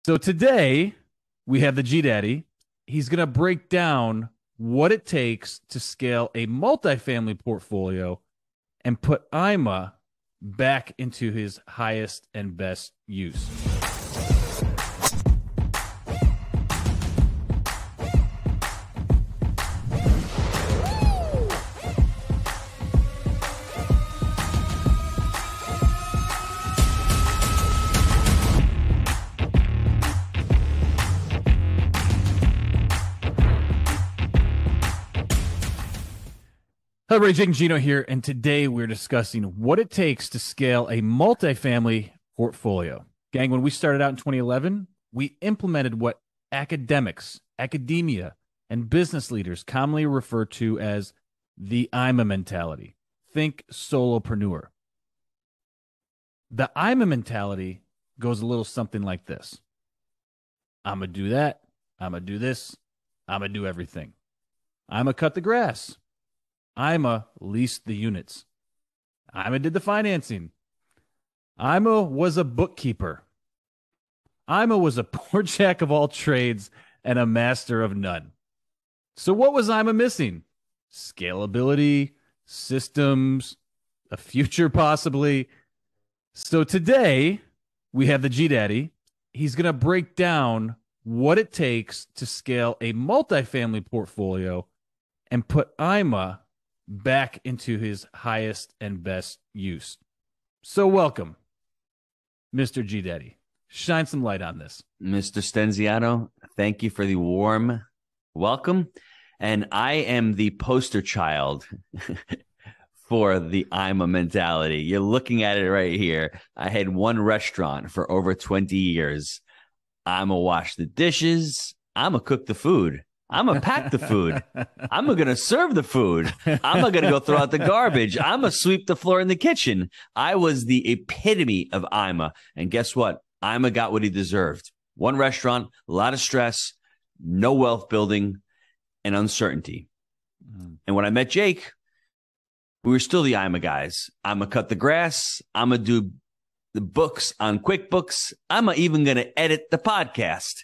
So today we have the G Daddy. He's going to break down what it takes to scale a multifamily portfolio and put IMA back into his highest and best use. Hello, everybody. Jake and Gino here, and today we're discussing what it takes to scale a multifamily portfolio. Gang, when we started out in 2011, we implemented what academics, academia, and business leaders commonly refer to as the IMA mentality. Think solopreneur. The IMA mentality goes a little something like this. I'm going to do that. I'm going to do this. I'm going to do everything. I'm going to cut the grass. IMA leased the units. IMA did the financing. IMA was a bookkeeper. IMA was a poor jack of all trades and a master of none. So what was IMA missing? Scalability, systems, a future possibly. So today we have the G Daddy. He's going to break down what it takes to scale a multifamily portfolio and put IMA back into his highest and best use. So welcome, Mr. G Daddy. Shine some light on this. Mr. Stenziano, thank you for the warm welcome. And I am the poster child for the IMA mentality. You're looking at it right here. I had one restaurant for over 20 years. I'm going to wash the dishes. I'm going to cook the food. I'm going to pack the food. I'm going to serve the food. I'm going to go throw out the garbage. I'm going to sweep the floor in the kitchen. I was the epitome of IMA. And guess what? IMA got what he deserved. One restaurant, a lot of stress, no wealth building, and uncertainty. And when I met Jake, we were still the IMA guys. I'm going to cut the grass. I'm going to do the books on QuickBooks. I'm even going to edit the podcast.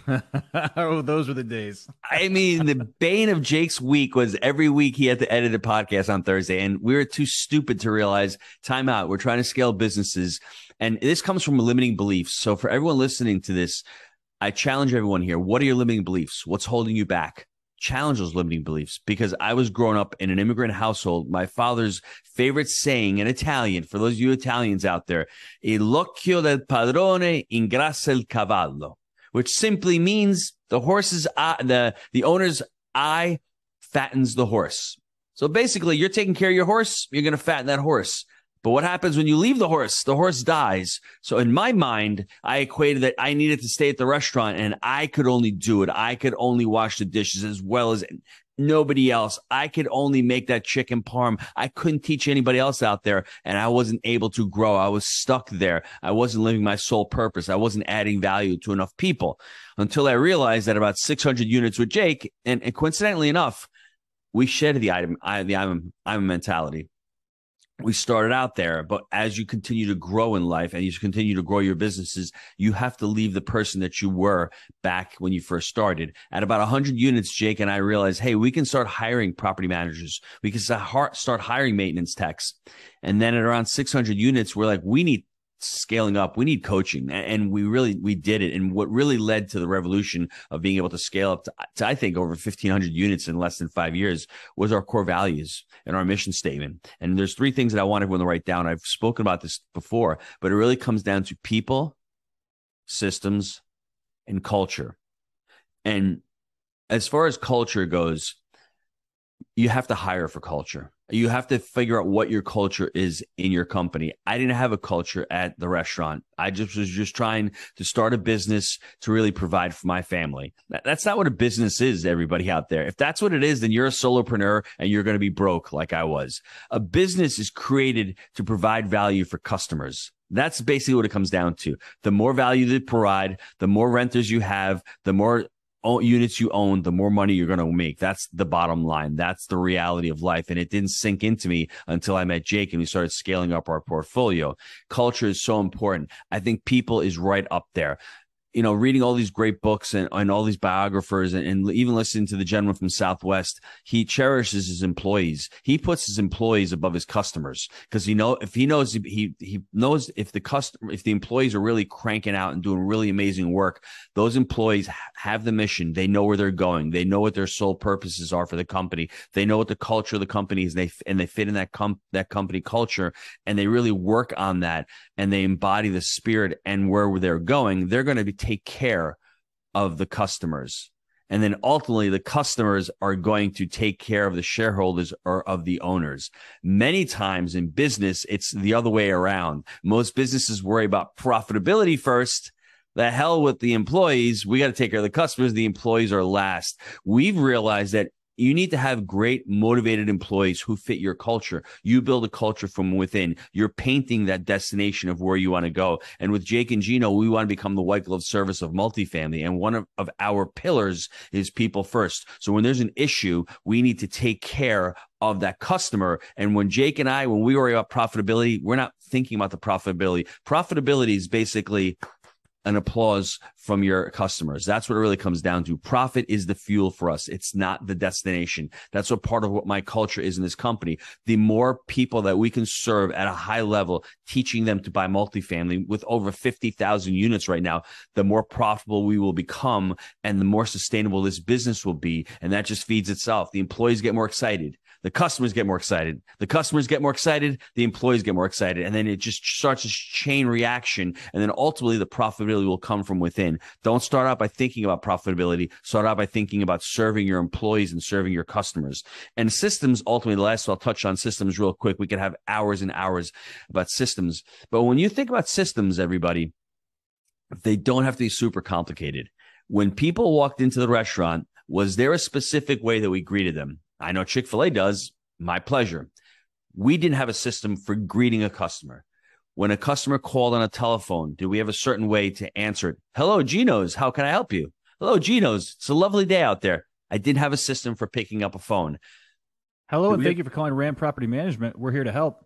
Oh, those were the days. I mean, the bane of Jake's week was every week he had to edit a podcast on Thursday, and we were too stupid to realize, time out, we're trying to scale businesses, and this comes from limiting beliefs. So for everyone listening to this, I challenge everyone here. What are your limiting beliefs? What's holding you back? Challenge those limiting beliefs, because I was growing up in an immigrant household. My father's favorite saying in Italian, for those of you Italians out there, l'occhio del padrone ingrassa il cavallo, which simply means the horse's eye, the owner's eye fattens the horse. So basically, you're taking care of your horse, you're going to fatten that horse. But what happens when you leave the horse? The horse dies. So in my mind, I equated that I needed to stay at the restaurant, and I could only do it. I could only wash the dishes as well as nobody else. I could only make that chicken parm. I couldn't teach anybody else out there, and I wasn't able to grow. I was stuck there. I wasn't living my sole purpose. I wasn't adding value to enough people until I realized that about 600 units with Jake, and coincidentally enough, we shared the IMA mentality. We started out there, but as you continue to grow in life and you continue to grow your businesses, you have to leave the person that you were back when you first started. At about 100 units, Jake and I realized, hey, we can start hiring property managers. We can start hiring maintenance techs. And then at around 600 units, we're like, we need scaling up. We need coaching. And we did it. And what really led to the revolution of being able to scale up to I think over 1,500 units in less than 5 years was our core values and our mission statement. And there's three things that I want everyone to write down. I've spoken about this before, but it really comes down to people, systems, and culture. And as far as culture goes, you have to hire for culture. You have to figure out what your culture is in your company. I didn't have a culture at the restaurant. I was trying to start a business to really provide for my family. That's not what a business is, everybody out there. If that's what it is, then you're a solopreneur and you're going to be broke like I was. A business is created to provide value for customers. That's basically what it comes down to. The more value they provide, the more renters you have, the more units you own, the more money you're going to make. That's the bottom line. That's the reality of life. And it didn't sink into me until I met Jake and we started scaling up our portfolio. Culture is so important. I think people is right up there. reading all these great books and all these biographers and even listening to the gentleman from Southwest, he cherishes his employees. He puts his employees above his customers because he knows if the employees are really cranking out and doing really amazing work, those employees have the mission. They know where they're going. They know what their sole purposes are for the company. They know what the culture of the company is. They fit in that company culture, and they really work on that, and they embody the spirit and where they're going. They're going to take care of the customers. And then ultimately the customers are going to take care of the shareholders or of the owners. Many times in business, it's the other way around. Most businesses worry about profitability first. The hell with the employees. We got to take care of the customers. The employees are last. We've realized that you need to have great, motivated employees who fit your culture. You build a culture from within. You're painting that destination of where you want to go. And with Jake and Gino, we want to become the white glove service of multifamily. And one of our pillars is people first. So when there's an issue, we need to take care of that customer. And when Jake and I, when we worry about profitability, we're not thinking about the profitability. Profitability is basically an applause from your customers. That's what it really comes down to. Profit is the fuel for us. It's not the destination. That's what part of what my culture is in this company. The more people that we can serve at a high level, teaching them to buy multifamily with over 50,000 units right now, the more profitable we will become and the more sustainable this business will be. And that just feeds itself. The employees get more excited. The customers get more excited. The customers get more excited. The employees get more excited. And then it just starts this chain reaction. And then ultimately the profitability will come from within. Don't start out by thinking about profitability. Start out by thinking about serving your employees and serving your customers. And systems, ultimately, the last, I'll touch on systems real quick. We could have hours and hours about systems. But when you think about systems, everybody, they don't have to be super complicated. When people walked into the restaurant, was there a specific way that we greeted them? I know Chick-fil-A does. My pleasure. We didn't have a system for greeting a customer. When a customer called on a telephone, did we have a certain way to answer it? Hello, Geno's. How can I help you? Hello, Geno's. It's a lovely day out there. I didn't have a system for picking up a phone. Hello, and thank you for calling Rand Property Management. We're here to help.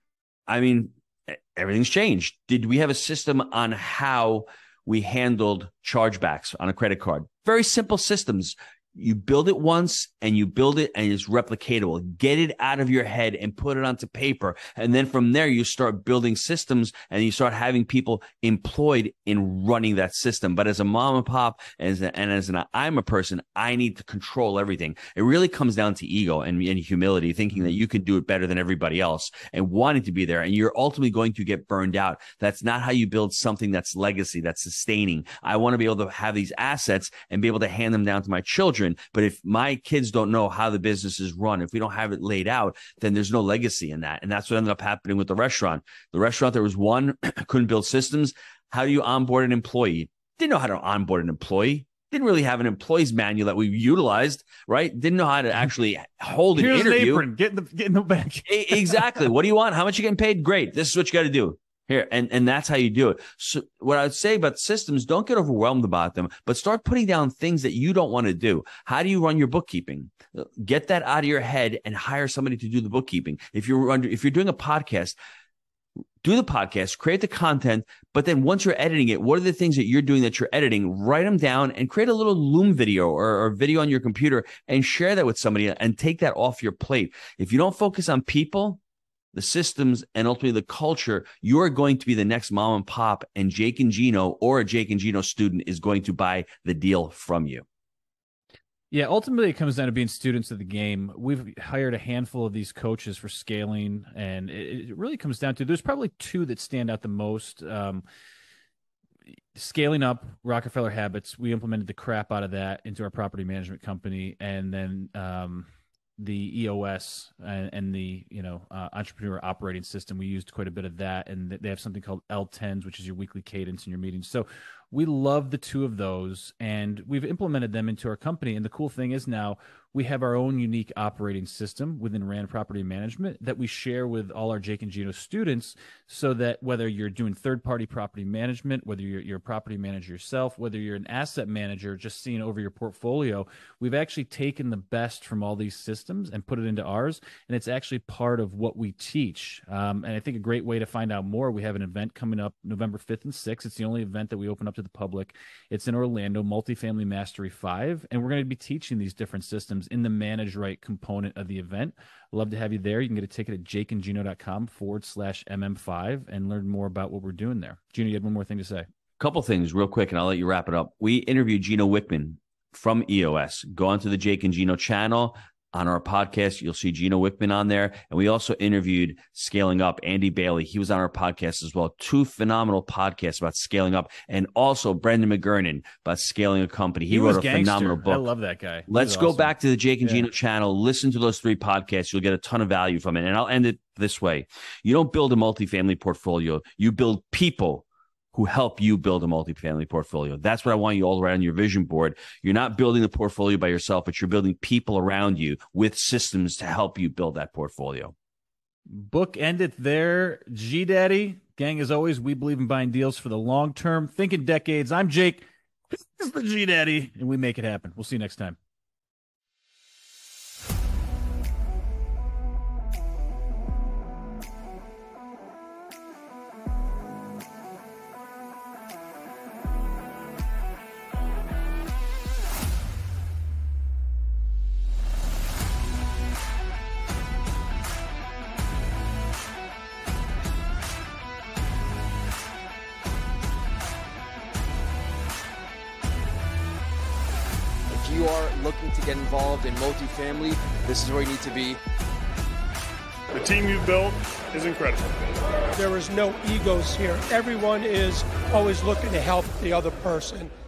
I mean, everything's changed. Did we have a system on how we handled chargebacks on a credit card? Very simple systems. You build it once and you build it and it's replicatable. Get it out of your head and put it onto paper. And then from there, you start building systems and you start having people employed in running that system. But as a mom and pop, I'm a person, I need to control everything. It really comes down to ego and humility, thinking that you can do it better than everybody else and wanting to be there. And you're ultimately going to get burned out. That's not how you build something that's legacy, that's sustaining. I want to be able to have these assets and be able to hand them down to my children. But if my kids don't know how the business is run, if we don't have it laid out, then there's no legacy in that. And that's what ended up happening with the restaurant. The restaurant, there was one, couldn't build systems. How do you onboard an employee? Didn't know how to onboard an employee. Didn't really have an employee's manual that we utilized, right? Didn't know how to actually hold an interview. Here's an apron. Get in the back. Exactly. What do you want? How much you getting paid? Great. This is what you got to do. Here, and that's how you do it. So what I would say about systems, don't get overwhelmed about them, but start putting down things that you don't want to do. How do you run your bookkeeping? Get that out of your head and hire somebody to do the bookkeeping. If you're doing a podcast, do the podcast, create the content, but then once you're editing it, what are the things that you're doing that you're editing? Write them down and create a little Loom video or video on your computer and share that with somebody and take that off your plate. If you don't focus on people, the systems, and ultimately the culture, you are going to be the next mom and pop, and Jake and Gino or a Jake and Gino student is going to buy the deal from you. Yeah, ultimately it comes down to being students of the game. We've hired a handful of these coaches for scaling, and it really comes down to, there's probably two that stand out the most. Scaling up Rockefeller Habits, we implemented the crap out of that into our property management company, and then the EOS and the entrepreneur operating system, we used quite a bit of that, and they have something called L10s, which is your weekly cadence in your meetings. So we love the two of those, and we've implemented them into our company. And the cool thing is now we have our own unique operating system within Rand Property Management that we share with all our Jake and Gino students, so that whether you're doing third-party property management, whether you're a property manager yourself, whether you're an asset manager just seeing over your portfolio, we've actually taken the best from all these systems and put it into ours, and it's actually part of what we teach. And I think a great way to find out more, we have an event coming up November 5th and 6th. It's the only event that we open up to the public. It's in Orlando, Multifamily Mastery 5, and we're going to be teaching these different systems in the Manage Right component of the event. Love to have you there. You can get a ticket at jakeandgino.com/MM5 and learn more about what we're doing there. Gino, you had one more thing to say. Couple things real quick, and I'll let you wrap it up. We interviewed Gino Wickman from EOS. Go onto the Jake and Gino channel. On our podcast, you'll see Gino Wickman on there. And we also interviewed Scaling Up, Andy Bailey. He was on our podcast as well. 2 phenomenal podcasts about scaling up. And also Brendan McGurnan about scaling a company. He wrote a phenomenal book. I love that guy. Let's go back to the Jake and Gino channel. Listen to those 3 podcasts. You'll get a ton of value from it. And I'll end it this way. You don't build a multifamily portfolio. You build people who help you build a multifamily portfolio. That's what I want you all around your vision board. You're not building the portfolio by yourself, but you're building people around you with systems to help you build that portfolio. Book end it there. G-Daddy. Gang, as always, we believe in buying deals for the long term. Think in decades. I'm Jake. This is the G-Daddy, and we make it happen. We'll see you next time. If you are looking to get involved in multifamily, this is where you need to be. The team you've built is incredible. There is no egos here. Everyone is always looking to help the other person.